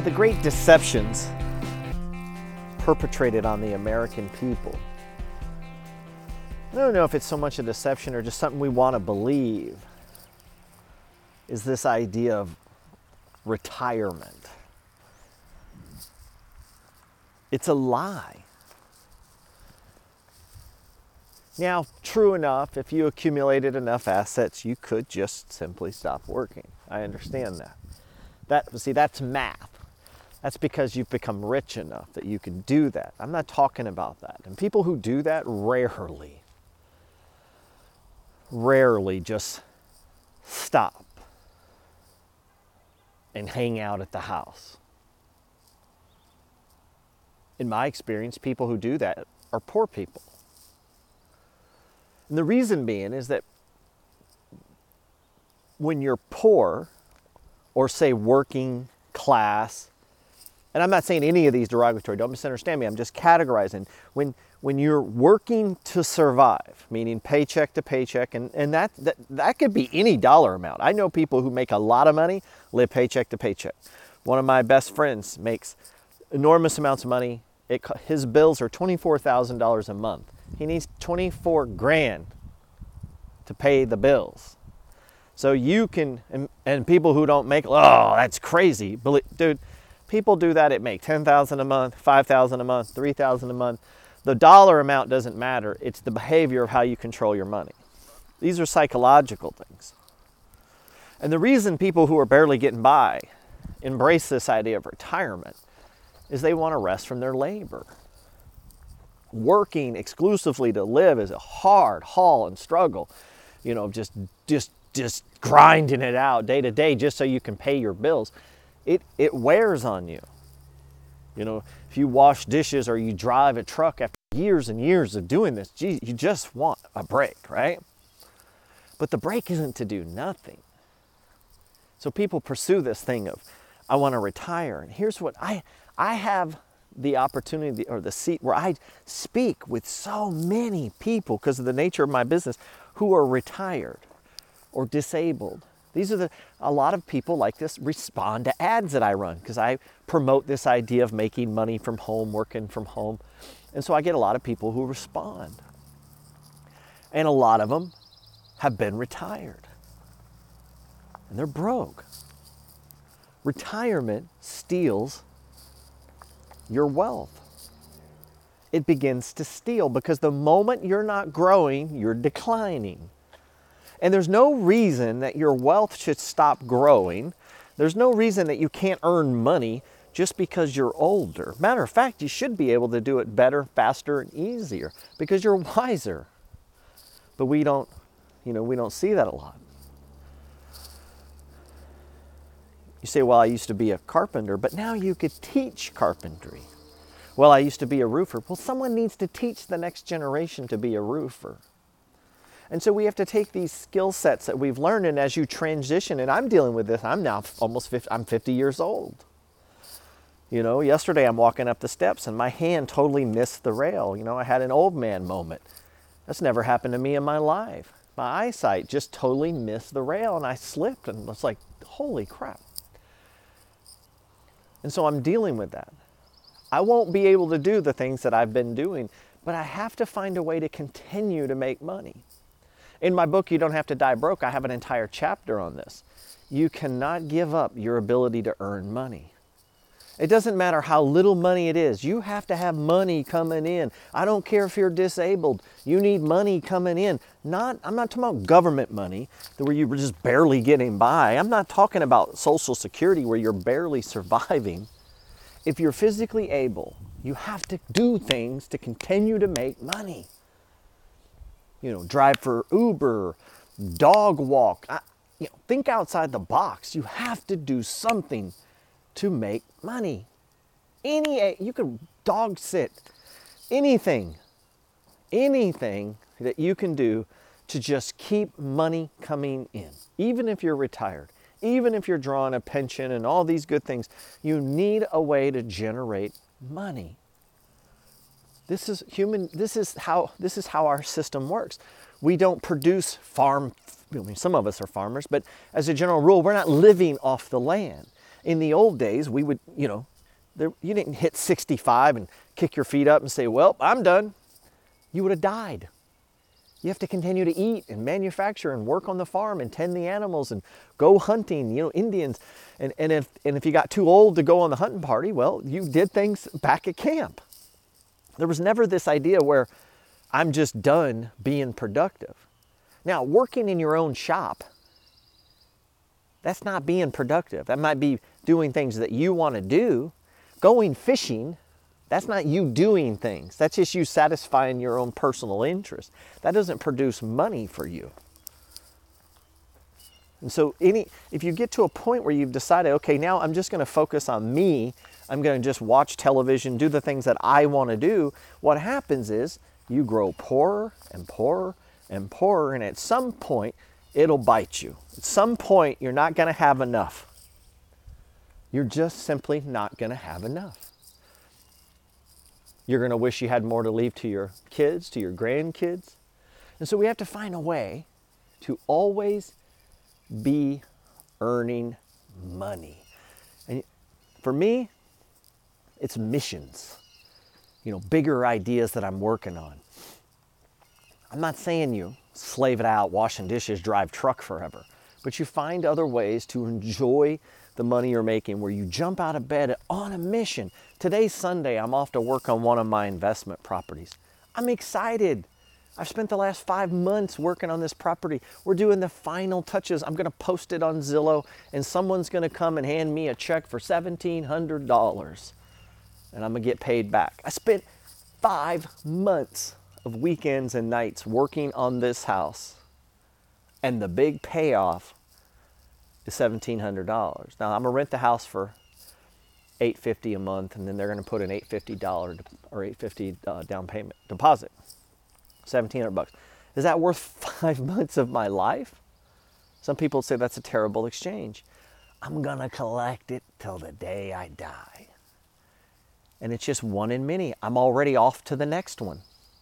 the great deceptions perpetrated on the American people, I don't know if it's so much a deception or just something we want to believe, is this idea of retirement. It's a lie. Now, true enough, if you accumulated enough assets, you could just simply stop working. I understand that. See, that's math. That's because you've become rich enough that you can do that. I'm not talking about that. And people who do that rarely just stop and hang out at the house. In my experience, people who do that are poor people. And the reason being is that when you're poor, or say working class, and I'm not saying any of these derogatory, don't misunderstand me, I'm just categorizing. When you're working to survive, meaning paycheck to paycheck, and that could be any dollar amount. I know people who make a lot of money, live paycheck to paycheck. One of my best friends makes enormous amounts of money. His bills are $24,000 a month. He needs 24 grand to pay the bills. So you can, and people who don't make, oh, that's crazy. Dude, people do that at make $10,000 a month, $5,000 a month, $3,000 a month. The dollar amount doesn't matter. It's the behavior of how you control your money. These are psychological things. And the reason people who are barely getting by embrace this idea of retirement is they want to rest from their labor. Working exclusively to live is a hard haul and struggle. You know, just grinding it out day to day just so you can pay your bills. It wears on you. You know, if you wash dishes or you drive a truck after years and years of doing this, geez, you just want a break, right? But the break isn't to do nothing. So people pursue this thing of, I want to retire. And here's what I have the opportunity or the seat where I speak with so many people because of the nature of my business who are retired or disabled. A lot of people like this respond to ads that I run because I promote this idea of making money from home, working from home. And so I get a lot of people who respond. And a lot of them have been retired. And they're broke. Retirement steals your wealth. It begins to steal because the moment you're not growing, you're declining. And there's no reason that your wealth should stop growing. There's no reason that you can't earn money just because you're older. Matter of fact, you should be able to do it better, faster, and easier because you're wiser. But we don't see that a lot. You say, well, I used to be a carpenter, but now you could teach carpentry. Well, I used to be a roofer. Well, someone needs to teach the next generation to be a roofer. And so we have to take these skill sets that we've learned, and as you transition, and I'm dealing with this, I'm now almost 50, I'm 50 years old. You know, yesterday I'm walking up the steps and my hand totally missed the rail. You know, I had an old man moment. That's never happened to me in my life. My eyesight just totally missed the rail and I slipped and it's like, holy crap. And so I'm dealing with that. I won't be able to do the things that I've been doing, but I have to find a way to continue to make money. In my book, You Don't Have to Die Broke, I have an entire chapter on this. You cannot give up your ability to earn money. It doesn't matter how little money it is. You have to have money coming in. I don't care if you're disabled. You need money coming in. I'm not talking about government money where you're just barely getting by. I'm not talking about Social Security where you're barely surviving. If you're physically able, you have to do things to continue to make money. You know, drive for Uber, dog walk. Think outside the box. You have to do something to make money. You could dog sit. Anything that you can do to just keep money coming in. Even if you're retired, even if you're drawing a pension and all these good things, you need a way to generate money. This is how our system works. We don't produce some of us are farmers, but as a general rule, we're not living off the land. In the old days, we would, you didn't hit 65 and kick your feet up and say, well, I'm done. You would have died. You have to continue to eat and manufacture and work on the farm and tend the animals and go hunting, Indians. And if you got too old to go on the hunting party, well, you did things back at camp. There was never this idea where I'm just done being productive. Now, working in your own shop, that's not being productive. That might be doing things that you want to do. Going fishing, that's not you doing things. That's just you satisfying your own personal interest. That doesn't produce money for you. And so if you get to a point where you've decided, okay, now I'm just going to focus on me, I'm going to just watch television, do the things that I want to do, what happens is you grow poorer and poorer and poorer, and at some point, it'll bite you. At some point, you're not going to have enough. You're just simply not going to have enough. You're going to wish you had more to leave to your kids, to your grandkids. And so we have to find a way to always be earning money. And for me, it's missions, bigger ideas that I'm working on. I'm not saying you slave it out, washing dishes, drive truck forever, but you find other ways to enjoy the money you're making where you jump out of bed on a mission. Today's Sunday, I'm off to work on one of my investment properties. I'm excited. I've spent the last 5 months working on this property. We're doing the final touches. I'm going to post it on Zillow, and someone's going to come and hand me a check for $1,700, and I'm going to get paid back. I spent 5 months of weekends and nights working on this house, and the big payoff is $1,700. Now, I'm going to rent the house for $850 a month, and then they're going to put an $850 or $850 down payment deposit. $1,700. Is that worth 5 months of my life? Some people say that's a terrible exchange. I'm going to collect it till the day I die. And it's just one in many. I'm already off to the next one.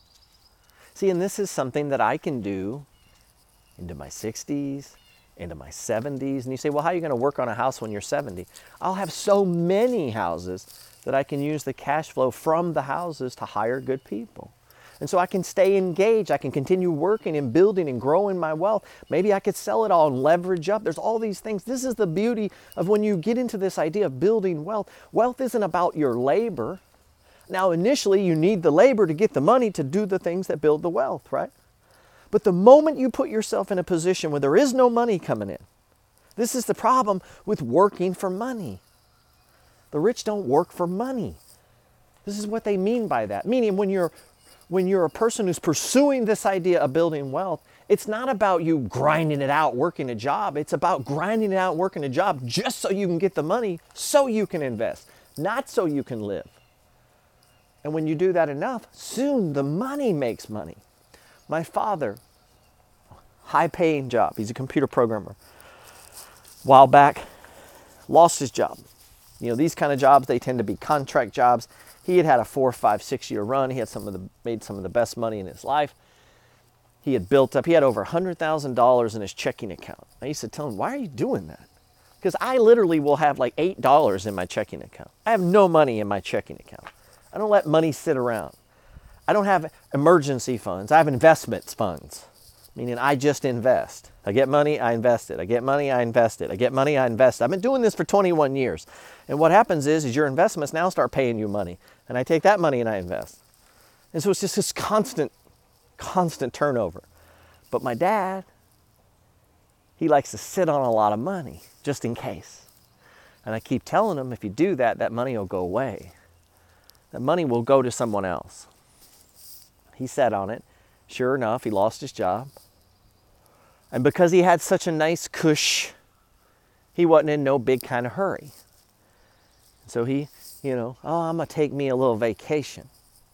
See, and this is something that I can do into my 60s, into my 70s. And you say, well, how are you going to work on a house when you're 70? I'll have so many houses that I can use the cash flow from the houses to hire good people. And so I can stay engaged. I can continue working and building and growing my wealth. Maybe I could sell it all and leverage up. There's all these things. This is the beauty of when you get into this idea of building wealth. Wealth isn't about your labor. Now, initially, you need the labor to get the money to do the things that build the wealth, right? But the moment you put yourself in a position where there is no money coming in, this is the problem with working for money. The rich don't work for money. This is what they mean by that. Meaning when you're a person who's pursuing this idea of building wealth, it's not about you grinding it out, working a job. It's about grinding it out, working a job just so you can get the money so you can invest, not so you can live. And when you do that enough, soon the money makes money. My father, high-paying job. He's a computer programmer. A while back, lost his job. These kind of jobs, they tend to be contract jobs. He had a 4, 5, 6 year run. He had made some of the best money in his life. He had built up, he had over $100,000 in his checking account. I used to tell him, why are you doing that? Because I literally will have like $8 in my checking account. I have no money in my checking account. I don't let money sit around. I don't have emergency funds. I have investments funds, meaning I just invest. I get money, I invest it. I get money, I invest it. I get money, I invest it. I've been doing this for 21 years. And what happens is your investments now start paying you money. And I take that money and I invest. And so it's just this constant turnover. But my dad, he likes to sit on a lot of money just in case. And I keep telling him, if you do that, that money will go away. That money will go to someone else. He sat on it. Sure enough, he lost his job. And because he had such a nice cush, he wasn't in no big kind of hurry. So he, I'm going to take me a little vacation.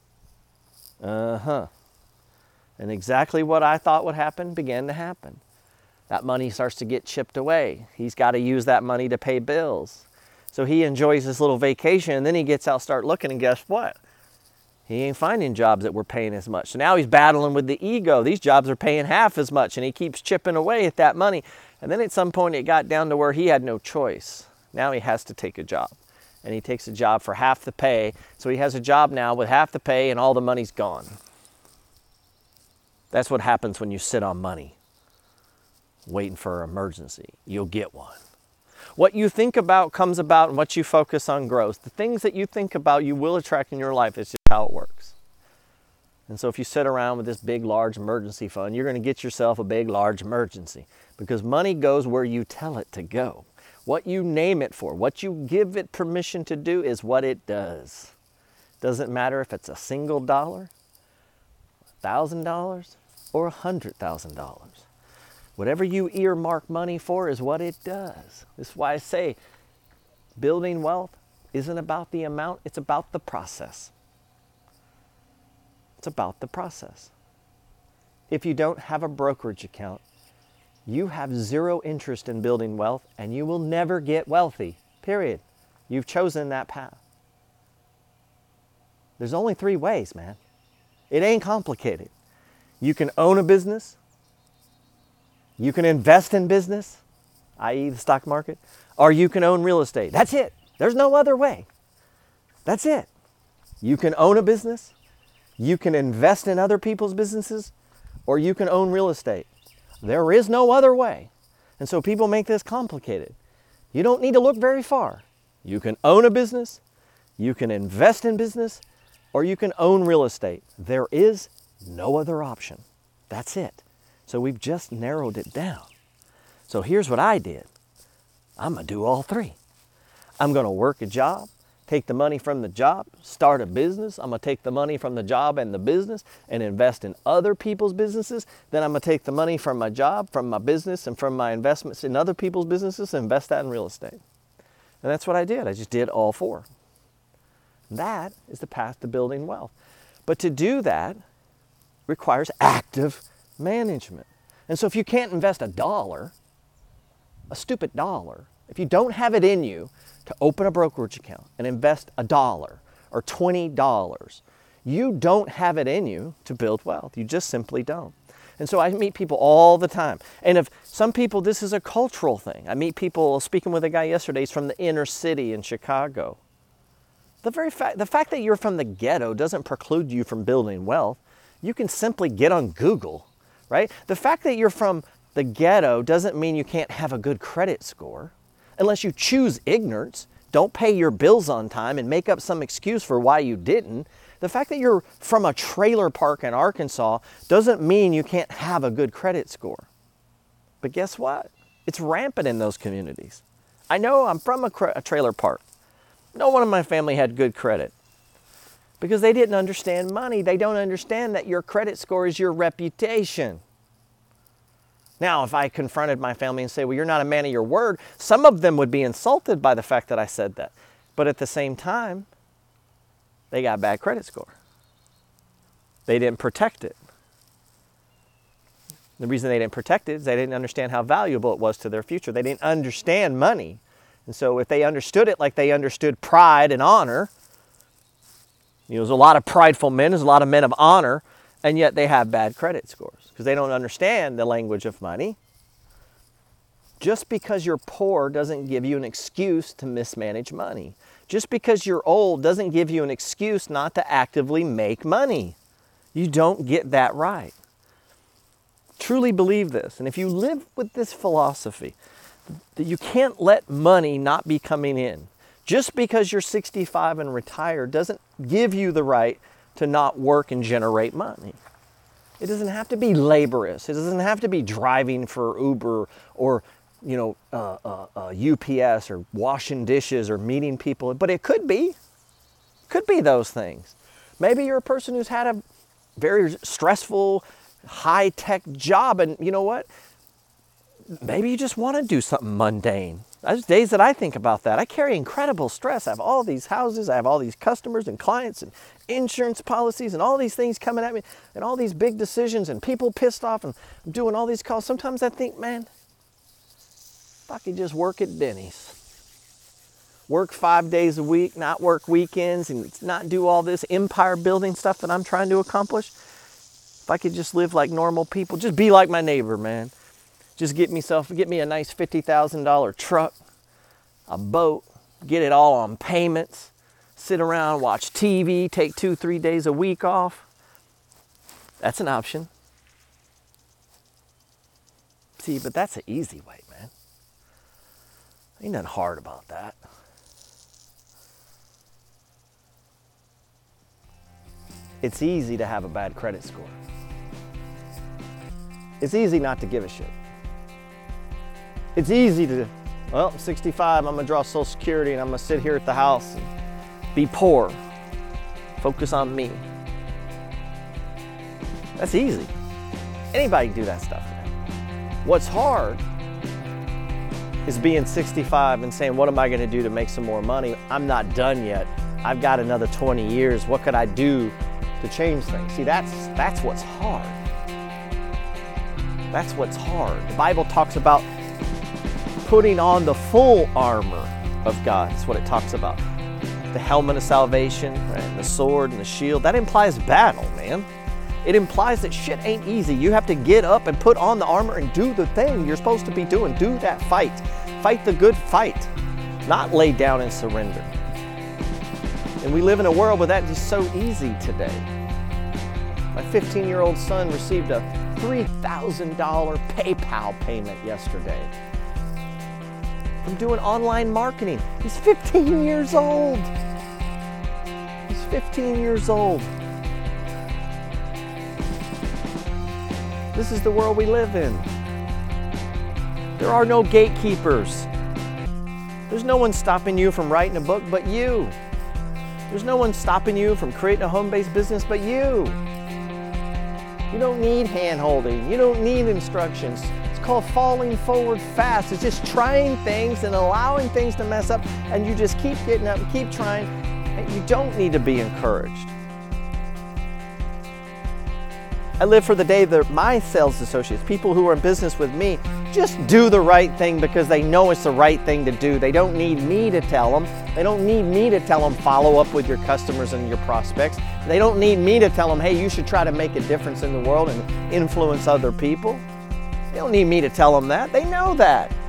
And exactly what I thought would happen began to happen. That money starts to get chipped away. He's got to use that money to pay bills. So he enjoys his little vacation, and then he gets out, start looking, and guess what? He ain't finding jobs that were paying as much. So now he's battling with the ego. These jobs are paying half as much, and he keeps chipping away at that money. And then at some point it got down to where he had no choice Now he has to take a job. And he takes a job for half the pay. So he has a job now with half the pay and all the money's gone. That's what happens when you sit on money, waiting for an emergency. You'll get one. What you think about comes about, and what you focus on grows. The things that you think about, you will attract in your life. It's just how it works. And so if you sit around with this big, large emergency fund, you're going to get yourself a big, large emergency, because money goes where you tell it to go. What you name it for, what you give it permission to do is what it does. Doesn't matter if it's a single dollar, $1,000, or $100,000. Whatever you earmark money for is what it does. This is why I say building wealth isn't about the amount, it's about the process. It's about the process. If you don't have a brokerage account, you have zero interest in building wealth, and you will never get wealthy, period. You've chosen that path. There's only 3 ways, man. It ain't complicated. You can own a business, you can invest in business, i.e. the stock market, or you can own real estate. That's it. There's no other way. That's it. You can own a business, you can invest in other people's businesses, or you can own real estate. There is no other way. And so people make this complicated. You don't need to look very far. You can own a business, you can invest in business, or you can own real estate. There is no other option. That's it. So we've just narrowed it down. So here's what I did. I'm going to do all 3. I'm going to work a job, take the money from the job, start a business. I'm going to take the money from the job and the business and invest in other people's businesses. Then I'm going to take the money from my job, from my business, and from my investments in other people's businesses and invest that in real estate. And that's what I did. I just did all 4. That is the path to building wealth. But to do that requires active management. And so if you can't invest $1, a stupid dollar, if you don't have it in you to open a brokerage account and invest $1 or $20, you don't have it in you to build wealth. You just simply don't. And so I meet people all the time. And if some people, this is a cultural thing. I meet people, speaking with a guy yesterday, he's from the inner city in Chicago. The fact that you're from the ghetto doesn't preclude you from building wealth. You can simply get on Google, right? The fact that you're from the ghetto doesn't mean you can't have a good credit score. Unless you choose ignorance, don't pay your bills on time and make up some excuse for why you didn't. The fact that you're from a trailer park in Arkansas doesn't mean you can't have a good credit score. But guess what? It's rampant in those communities. I know I'm from a trailer park. No one in my family had good credit because they didn't understand money. They don't understand that your credit score is your reputation. Now, if I confronted my family and say, well, you're not a man of your word, some of them would be insulted by the fact that I said that. But at the same time, they got a bad credit score. They didn't protect it. The reason they didn't protect it is they didn't understand how valuable it was to their future. They didn't understand money. And so if they understood it like they understood pride and honor, there's a lot of prideful men, there's a lot of men of honor, and yet they have bad credit scores because they don't understand the language of money. Just because you're poor doesn't give you an excuse to mismanage money. Just because you're old doesn't give you an excuse not to actively make money. You don't get that right. Truly believe this. And if you live with this philosophy, that you can't let money not be coming in. Just because you're 65 and retired doesn't give you the right to not work and generate money. It doesn't have to be laborious. It doesn't have to be driving for Uber or UPS or washing dishes or meeting people, but it could be. Could be those things. Maybe you're a person who's had a very stressful, high-tech job, and you know what? Maybe you just want to do something mundane. There's days that I think about that. I carry incredible stress. I have all these houses, I have all these customers and clients and insurance policies and all these things coming at me and all these big decisions and people pissed off, and I'm doing all these calls. Sometimes I think, man, if I could just work at Denny's. Work 5 days a week, not work weekends, and not do all this empire building stuff that I'm trying to accomplish. If I could just live like normal people, just be like my neighbor, man. Just get me a nice $50,000 truck, a boat, get it all on payments, sit around, watch TV, take 2-3 days a week off. That's an option. See, but that's an easy way, man. Ain't nothing hard about that. It's easy to have a bad credit score. It's easy not to give a shit. It's easy to, well, I'm 65, I'm gonna draw Social Security and I'm gonna sit here at the house and be poor. Focus on me. That's easy. Anybody can do that stuff, man. What's hard is being 65 and saying, what am I gonna do to make some more money? I'm not done yet. I've got another 20 years. What could I do to change things? See, that's what's hard. That's what's hard. The Bible talks about putting on the full armor of God. That's what it talks about. The helmet of salvation, right? And the sword and the shield. That implies battle, man. It implies that shit ain't easy. You have to get up and put on the armor and do the thing you're supposed to be doing. Do that fight. Fight the good fight. Not lay down and surrender. And we live in a world where that is so easy today. My 15-year-old son received a $3,000 PayPal payment yesterday from doing online marketing. He's 15 years old. He's 15 years old. This is the world we live in. There are no gatekeepers. There's no one stopping you from writing a book but you. There's no one stopping you from creating a home-based business but you. You don't need hand-holding. You don't need instructions. It's called falling forward fast. It's just trying things and allowing things to mess up, and you just keep getting up and keep trying, and you don't need to be encouraged. I live for the day that my sales associates, people who are in business with me, just do the right thing because they know it's the right thing to do. They don't need me to tell them. They don't need me to tell them follow up with your customers and your prospects. They don't need me to tell them, hey, you should try to make a difference in the world and influence other people. They don't need me to tell them that. They know that.